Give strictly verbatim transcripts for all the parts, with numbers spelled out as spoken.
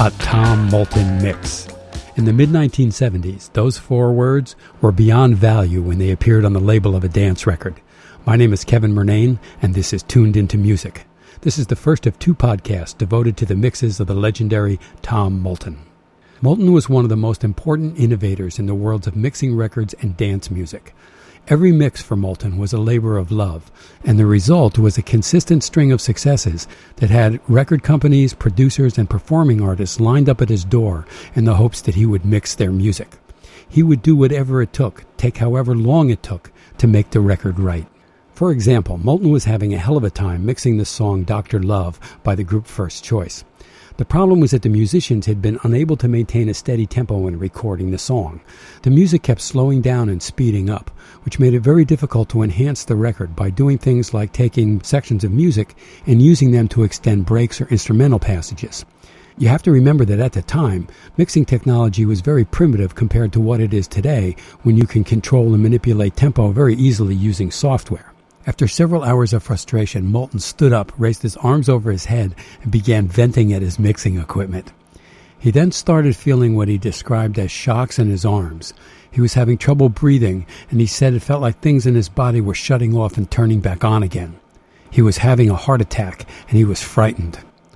A Tom Moulton Mix. In the mid nineteen seventies, those four words were beyond value when they appeared on the label of a dance record. My name is Kevin Murnane, and this is Tuned Into Music. This is the first of two podcasts devoted to the mixes of the legendary Tom Moulton. Moulton was one of the most important innovators in the worlds of mixing records and dance music. Every mix for Moulton was a labor of love, and the result was a consistent string of successes that had record companies, producers, and performing artists lined up at his door in the hopes that he would mix their music. He would do whatever it took, take however long it took, to make the record right. For example, Moulton was having a hell of a time mixing the song Doctor Love by the group First Choice. The problem was that the musicians had been unable to maintain a steady tempo when recording the song. The music kept slowing down and speeding up, which made it very difficult to enhance the record by doing things like taking sections of music and using them to extend breaks or instrumental passages. You have to remember that at the time, mixing technology was very primitive compared to what it is today, when you can control and manipulate tempo very easily using software. After several hours of frustration, Moulton stood up, raised his arms over his head, and began venting at his mixing equipment. He then started feeling what he described as shocks in his arms. He was having trouble breathing, and he said it felt like things in his body were shutting off and turning back on again. He was having a heart attack, and he was frightened.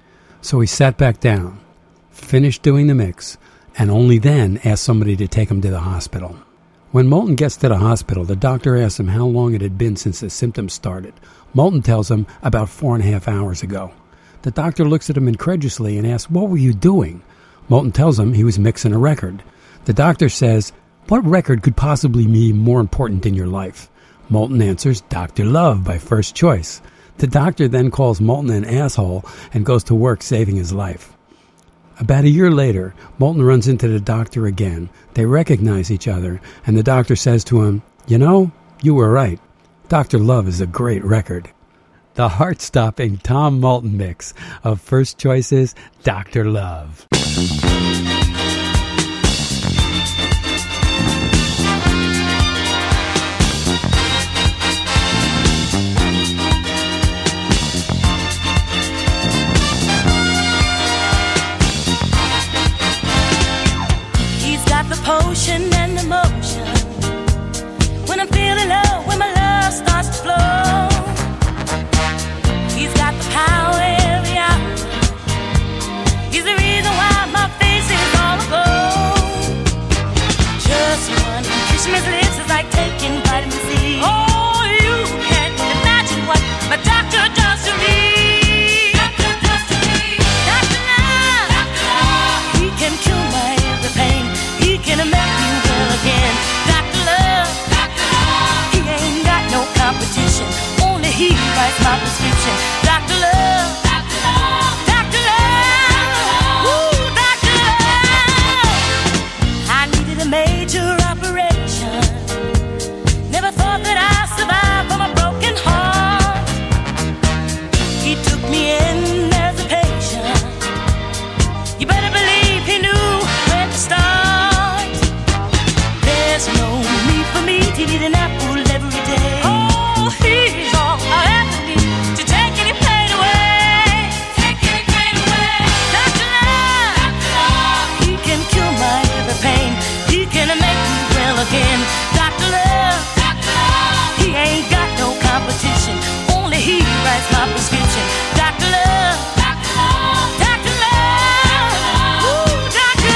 So he sat back down, finished doing the mix, and only then asked somebody to take him to the hospital. When Moulton gets to the hospital, the doctor asks him how long it had been since the symptoms started. Moulton tells him about four and a half hours ago. The doctor looks at him incredulously and asks, "What were you doing?" Moulton tells him he was mixing a record. The doctor says, "What record could possibly be more important in your life?" Moulton answers, "Doctor Love by First Choice." The doctor then calls Moulton an asshole and goes to work saving his life. About a year later, Moulton runs into the doctor again. They recognize each other, and the doctor says to him, "You know, you were right. Doctor Love is a great record." The heart-stopping Tom Moulton mix of First Choice's Doctor Love. Potion and emotion. When I'm feeling low, when my love starts to flow, he's got the power every hour. He's the reason why my face is all aglow. Just one kiss from his lips is like taking vitamin C. Oh, you can't imagine what my doctor does to me. Doctor does to me. Doctor Love. Doctor Love. He can cure my every pain. He can make me well again. Doctor Love, Doctor Love. He ain't got no competition. Only he writes my prescription. Doctor Love, Doctor Love, Doctor Love. Ooh, Doctor Love. I needed a major operation. Never thought that I'd survive from a broken heart. He took me in as a patient. You better believe he knew when to start. There's no need for me to eat an apple every day. Oh, he's all I ever need to take any pain away. Take any pain away. Doctor Love, Doctor Love. He can cure my every pain. He can make me well again. Doctor Love, Doctor Love. He ain't got no competition. Only he writes my prescription. Doctor Love, Doctor Love, Doctor Love. Ooh, Doctor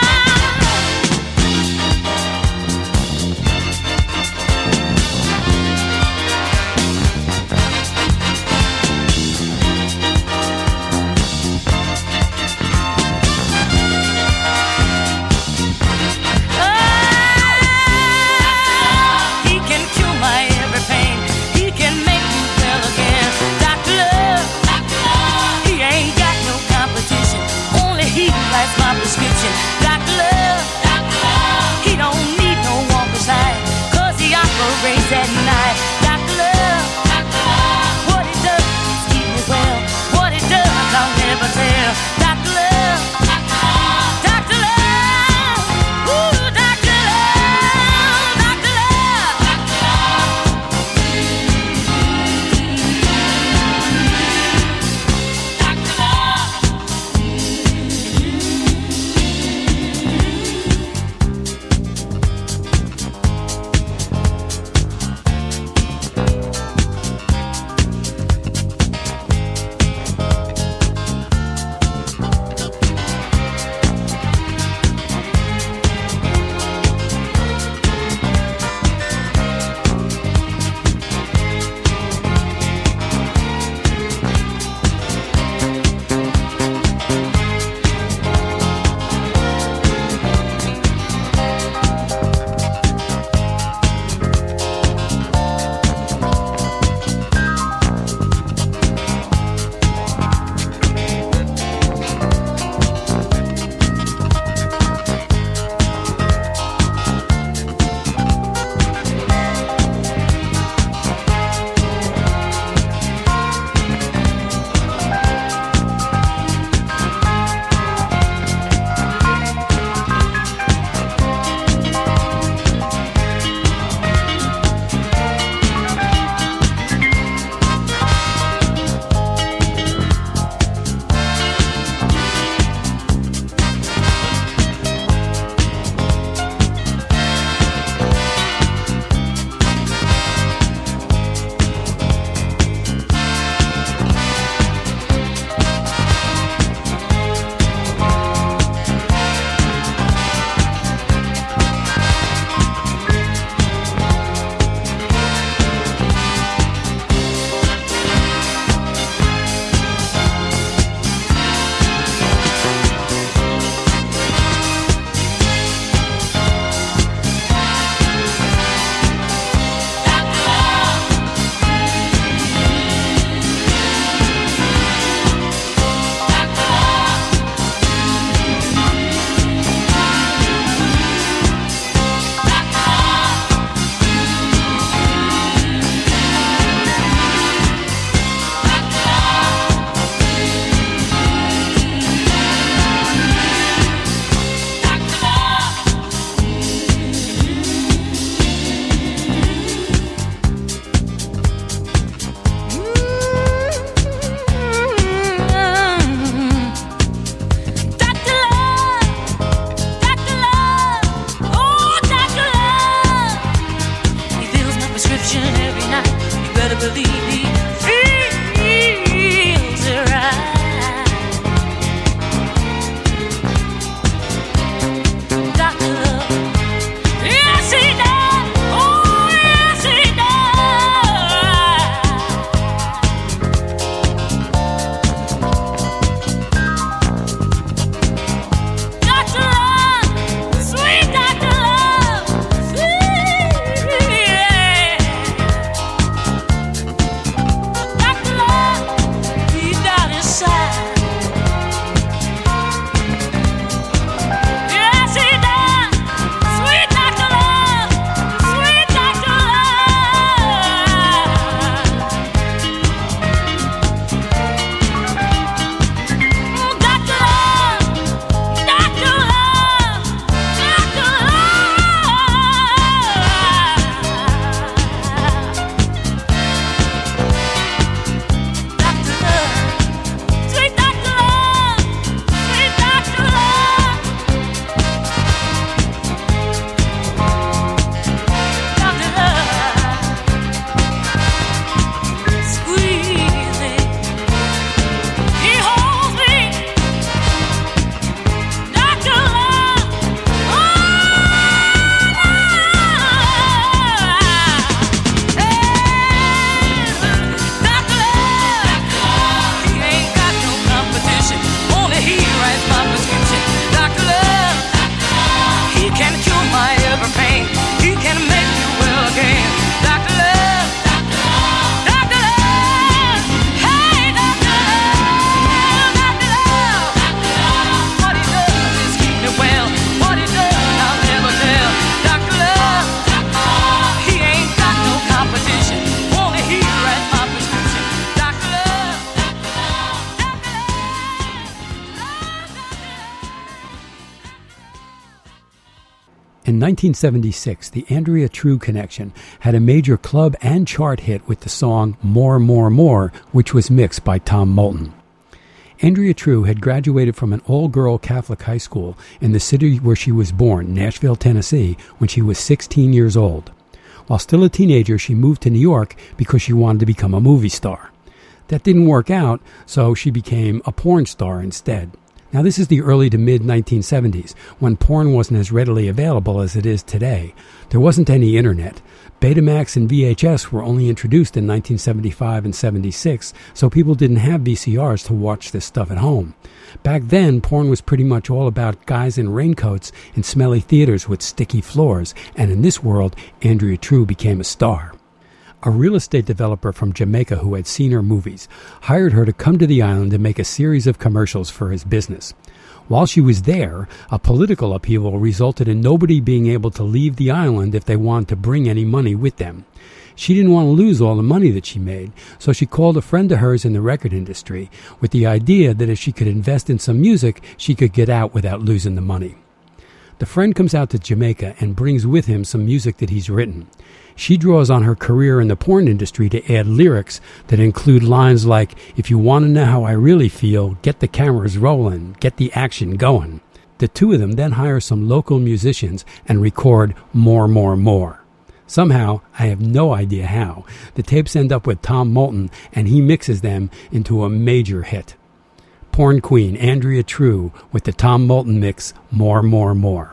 my prescription. Doctor Love, Doctor Love. He don't need no one beside, cause he operates at night. Doctor Love, Doctor Love. What he does is keep me well. What he does, I'll never tell. Doctor Love, Doctor Love, Doctor Love. Ooh, Doctor Love, Doctor Love, Doctor Love. Doctor Love. nineteen seventy-six, the Andrea True Connection had a major club and chart hit with the song More, More, More, which was mixed by Tom Moulton. Andrea True had graduated from an all-girl Catholic high school in the city where she was born, Nashville, Tennessee, when she was sixteen years old. While still a teenager, she moved to New York because she wanted to become a movie star. That didn't work out, so she became a porn star instead. Now, this is the early to mid nineteen seventies, when porn wasn't as readily available as it is today. There wasn't any internet. Betamax and V H S were only introduced in nineteen seventy-five and seventy-six, so people didn't have V C Rs to watch this stuff at home. Back then, porn was pretty much all about guys in raincoats in smelly theaters with sticky floors, and in this world, Andrea True became a star. A real estate developer from Jamaica who had seen her movies hired her to come to the island and make a series of commercials for his business. While she was there, a political upheaval resulted in nobody being able to leave the island if they wanted to bring any money with them. She didn't want to lose all the money that she made, so she called a friend of hers in the record industry with the idea that if she could invest in some music, she could get out without losing the money. The friend comes out to Jamaica and brings with him some music that he's written. She draws on her career in the porn industry to add lyrics that include lines like, "If you want to know how I really feel, get the cameras rolling, get the action going." The two of them then hire some local musicians and record More, More, More. Somehow, I have no idea how, the tapes end up with Tom Moulton and he mixes them into a major hit. Porn queen Andrea True with the Tom Moulton mix, More, More, More.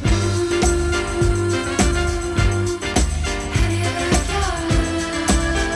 How do you like your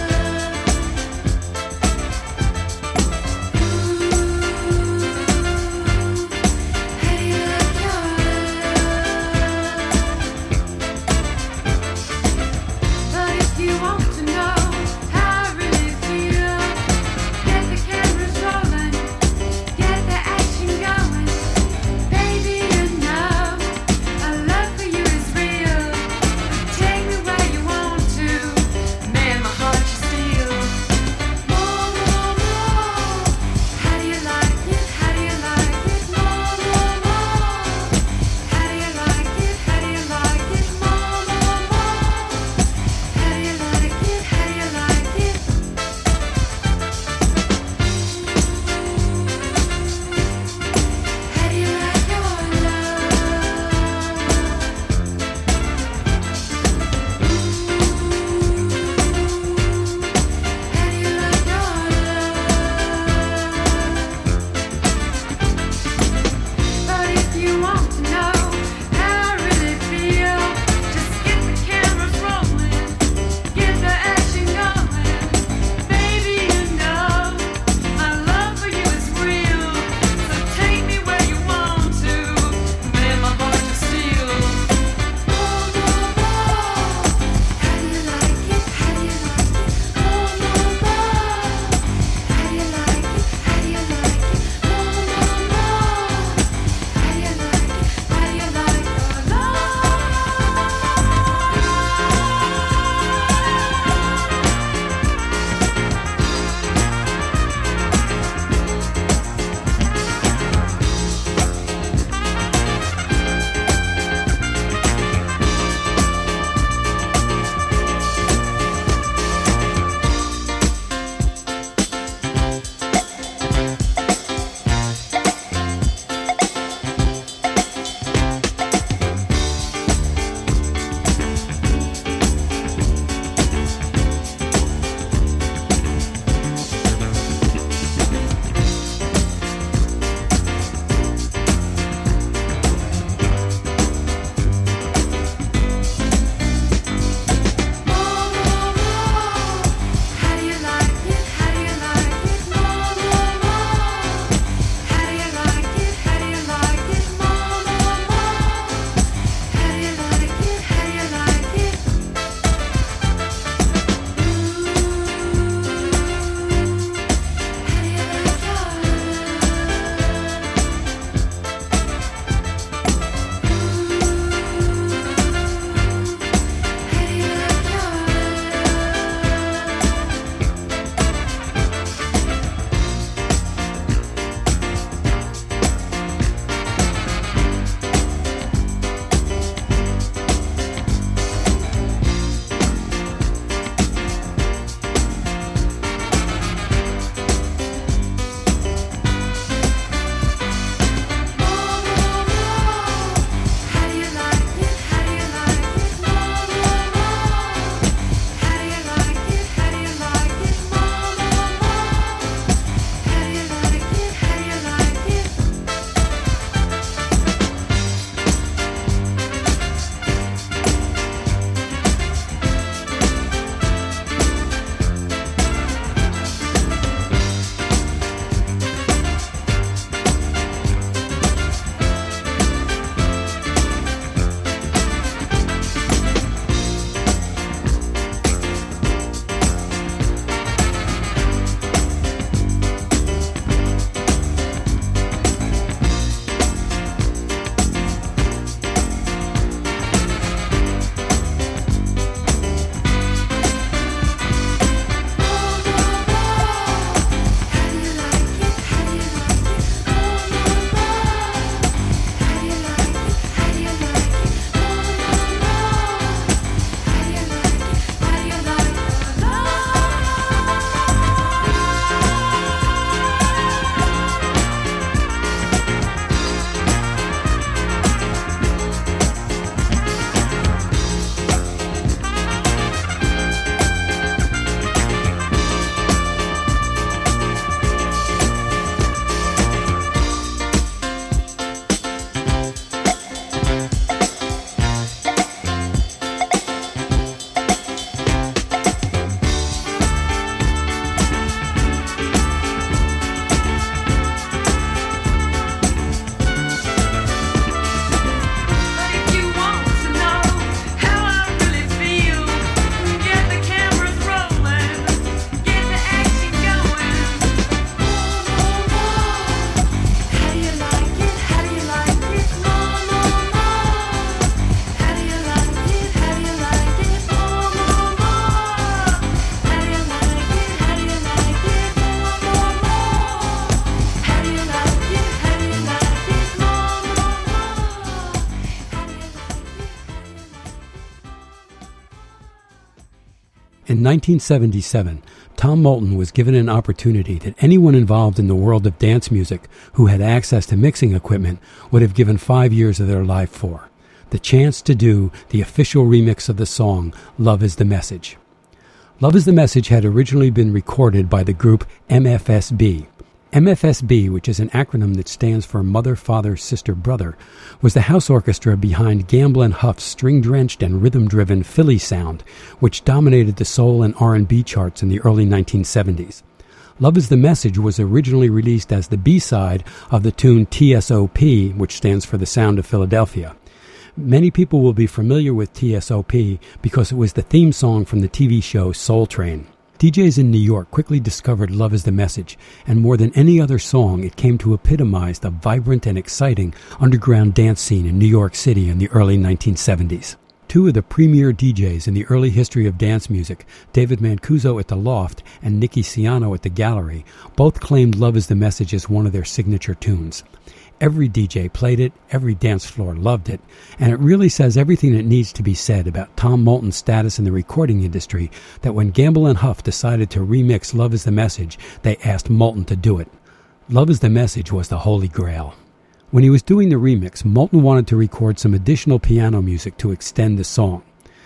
In nineteen seventy-seven, Tom Moulton was given an opportunity that anyone involved in the world of dance music who had access to mixing equipment would have given five years of their life for. The chance to do the official remix of the song, Love is the Message. Love is the Message had originally been recorded by the group M F S B. M F S B, which is an acronym that stands for Mother, Father, Sister, Brother, was the house orchestra behind Gamble and Huff's string-drenched and rhythm-driven Philly sound, which dominated the soul and R and B charts in the early nineteen seventies. Love is the Message was originally released as the B-side of the tune T S O P, which stands for The Sound of Philadelphia. Many people will be familiar with T S O P because it was the theme song from the T V show Soul Train. D Js in New York quickly discovered Love is the Message, and more than any other song, it came to epitomize the vibrant and exciting underground dance scene in New York City in the early nineteen seventies. Two of the premier D Js in the early history of dance music, David Mancuso at the Loft and Nicky Siano at the Gallery, both claimed Love is the Message as one of their signature tunes. Every D J played it, every dance floor loved it, and it really says everything that needs to be said about Tom Moulton's status in the recording industry that when Gamble and Huff decided to remix Love is the Message, they asked Moulton to do it. Love is the Message was the holy grail. When he was doing the remix, Moulton wanted to record some additional piano music to extend the song.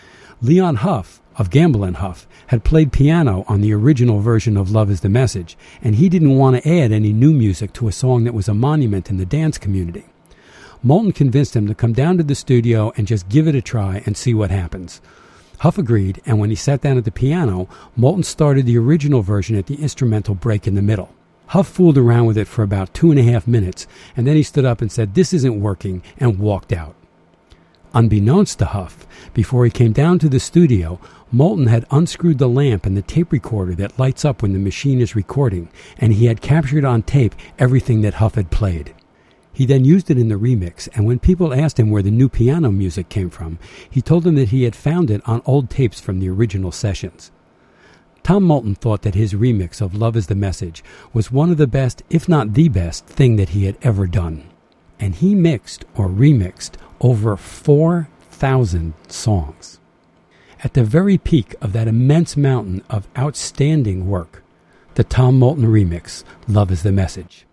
Leon Huff, of Gamble and Huff, had played piano on the original version of Love is the Message, and he didn't want to add any new music to a song that was a monument in the dance community. Moulton convinced him to come down to the studio and just give it a try and see what happens. Huff agreed, and when he sat down at the piano, Moulton started the original version at the instrumental break in the middle. Huff fooled around with it for about two and a half minutes, and then he stood up and said, "This isn't working," and walked out. Unbeknownst to Huff, before he came down to the studio, Moulton had unscrewed the lamp in the tape recorder that lights up when the machine is recording, and he had captured on tape everything that Huff had played. He then used it in the remix, and when people asked him where the new piano music came from, he told them that he had found it on old tapes from the original sessions. Tom Moulton thought that his remix of Love is the Message was one of the best, if not the best, thing that he had ever done. And he mixed or remixed over four thousand songs. At the very peak of that immense mountain of outstanding work, the Tom Moulton remix, Love is the Message.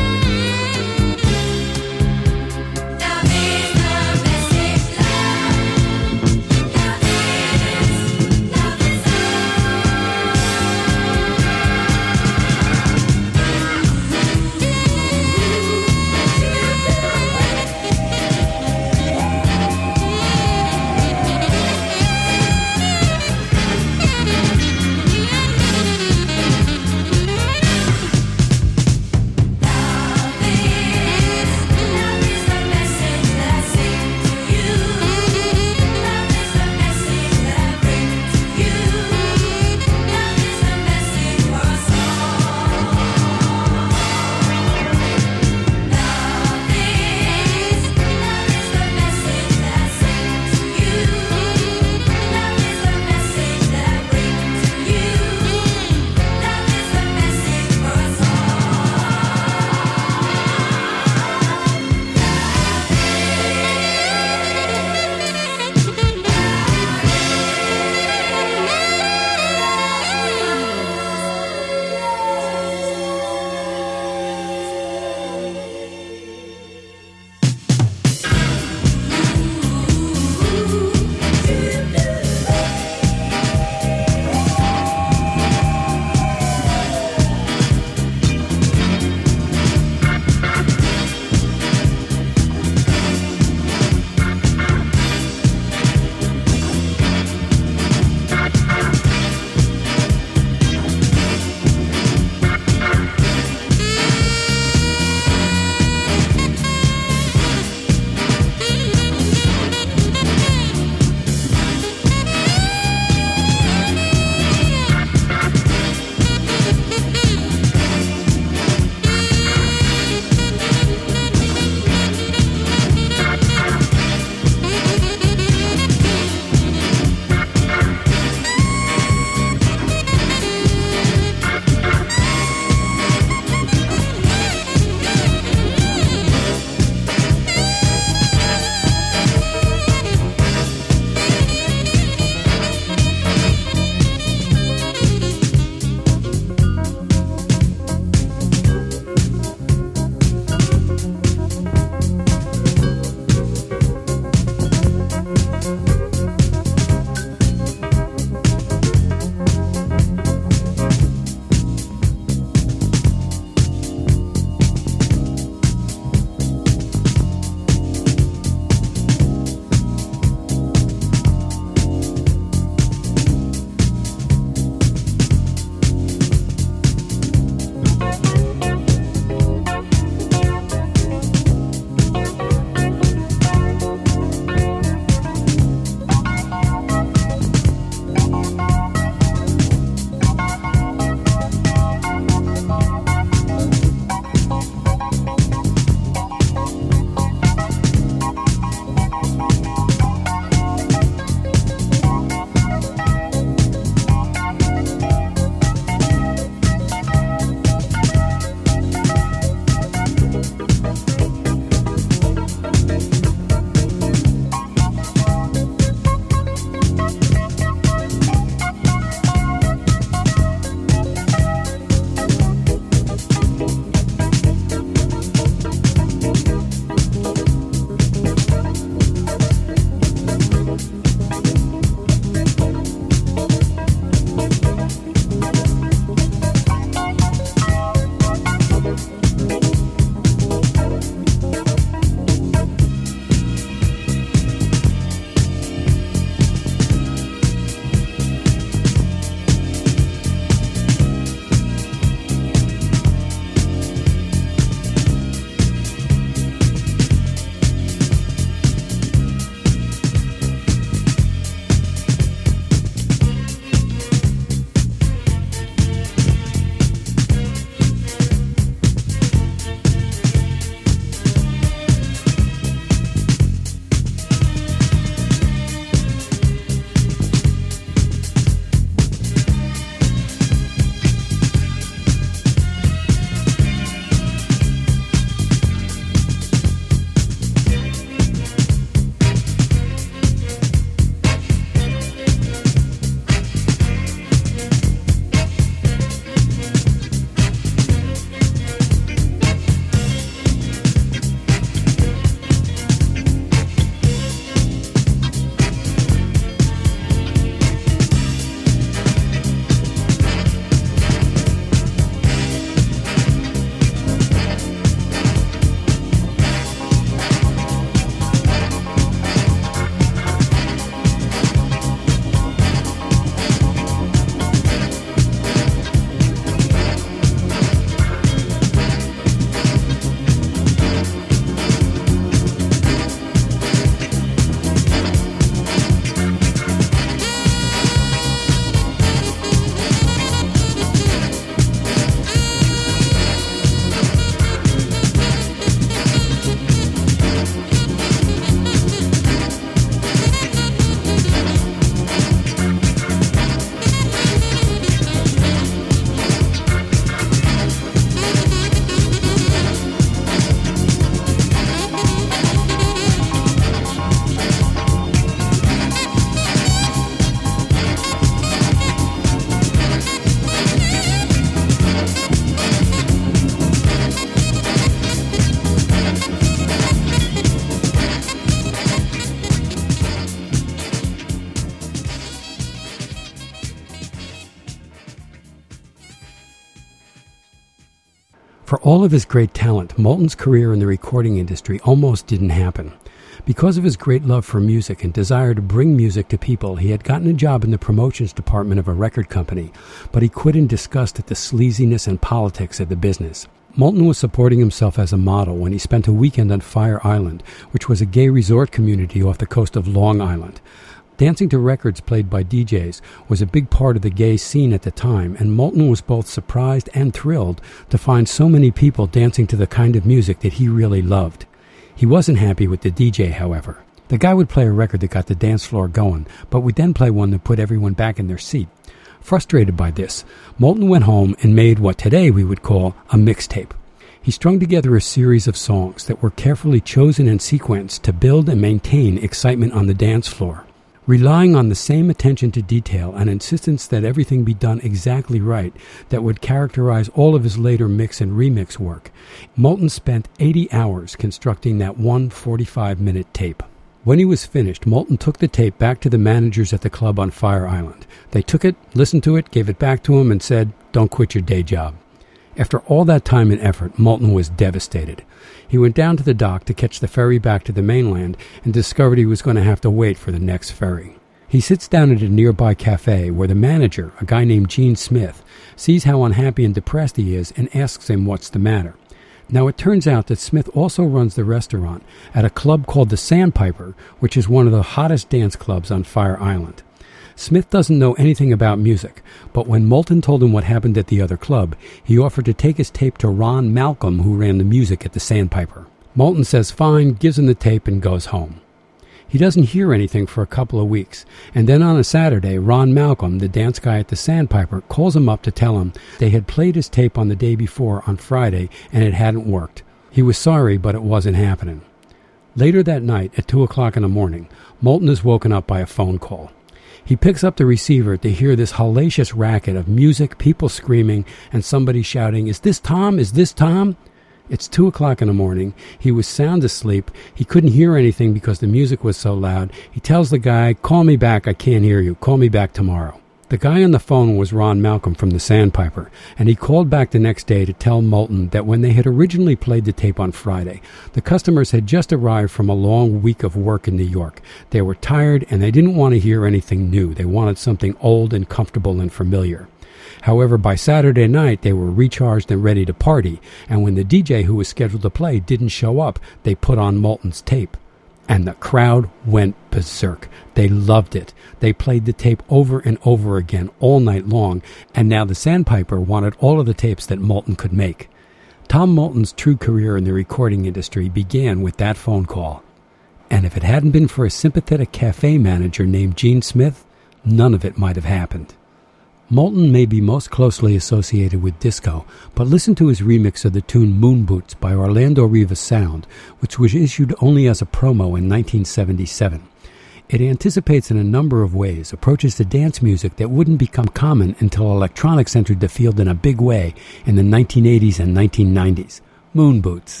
all of his great talent, Moulton's career in the recording industry almost didn't happen. Because of his great love for music and desire to bring music to people, he had gotten a job in the promotions department of a record company, but he quit in disgust at the sleaziness and politics of the business. Moulton was supporting himself as a model when he spent a weekend on Fire Island, which was a gay resort community off the coast of Long Island. Dancing to records played by D Js was a big part of the gay scene at the time, and Moulton was both surprised and thrilled to find so many people dancing to the kind of music that he really loved. He wasn't happy with the D J, however. The guy would play a record that got the dance floor going, but would then play one that put everyone back in their seat. Frustrated by this, Moulton went home and made what today we would call a mixtape. He strung together a series of songs that were carefully chosen and sequenced to build and maintain excitement on the dance floor. Relying on the same attention to detail and insistence that everything be done exactly right that would characterize all of his later mix and remix work, Moulton spent eighty hours constructing that one forty-five minute tape. When he was finished, Moulton took the tape back to the managers at the club on Fire Island. They took it, listened to it, gave it back to him, and said, "Don't quit your day job." After all that time and effort, Moulton was devastated. He went down to the dock to catch the ferry back to the mainland and discovered he was going to have to wait for the next ferry. He sits down at a nearby cafe where the manager, a guy named Gene Smith, sees how unhappy and depressed he is and asks him what's the matter. Now, it turns out that Smith also runs the restaurant at a club called the Sandpiper, which is one of the hottest dance clubs on Fire Island. Smith doesn't know anything about music, but when Moulton told him what happened at the other club, he offered to take his tape to Ron Malcolm, who ran the music at the Sandpiper. Moulton says fine, gives him the tape, and goes home. He doesn't hear anything for a couple of weeks, and then on a Saturday, Ron Malcolm, the dance guy at the Sandpiper, calls him up to tell him they had played his tape on the day before on Friday and it hadn't worked. He was sorry, but it wasn't happening. Later that night, at two o'clock in the morning, Moulton is woken up by a phone call. He picks up the receiver to hear this hellacious racket of music, people screaming, and somebody shouting, "Is this Tom? Is this Tom?" It's two o'clock in the morning. He was sound asleep. He couldn't hear anything because the music was so loud. He tells the guy, "Call me back. I can't hear you. Call me back tomorrow." The guy on the phone was Ron Malcolm from the Sandpiper, and he called back the next day to tell Moulton that when they had originally played the tape on Friday, the customers had just arrived from a long week of work in New York. They were tired, and they didn't want to hear anything new. They wanted something old and comfortable and familiar. However, by Saturday night, they were recharged and ready to party, and when the D J who was scheduled to play didn't show up, they put on Moulton's tape. And the crowd went berserk. They loved it. They played the tape over and over again all night long, and now the Sandpiper wanted all of the tapes that Moulton could make. Tom Moulton's true career in the recording industry began with that phone call. And if it hadn't been for a sympathetic cafe manager named Gene Smith, none of it might have happened. Moulton may be most closely associated with disco, but listen to his remix of the tune Moon Boots by Orlando Rivas Sound, which was issued only as a promo in nineteen seventy-seven. It anticipates in a number of ways, approaches to dance music that wouldn't become common until electronics entered the field in a big way in the nineteen eighties and nineteen nineties. Moon Boots.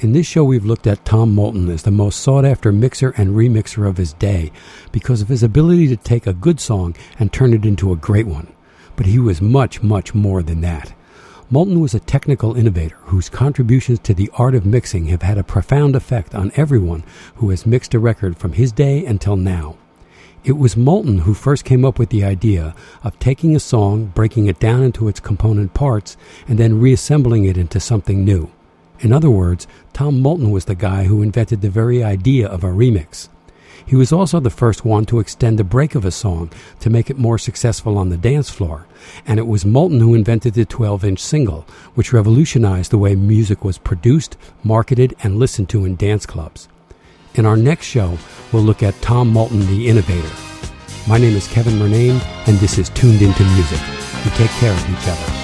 In this show, we've looked at Tom Moulton as the most sought-after mixer and remixer of his day because of his ability to take a good song and turn it into a great one. But he was much, much more than that. Moulton was a technical innovator whose contributions to the art of mixing have had a profound effect on everyone who has mixed a record from his day until now. It was Moulton who first came up with the idea of taking a song, breaking it down into its component parts, and then reassembling it into something new. In other words, Tom Moulton was the guy who invented the very idea of a remix. He was also the first one to extend the break of a song to make it more successful on the dance floor, and it was Moulton who invented the twelve-inch single, which revolutionized the way music was produced, marketed, and listened to in dance clubs. In our next show, we'll look at Tom Moulton, the innovator. My name is Kevin Murnane, and this is Tuned Into Music. You take care of each other.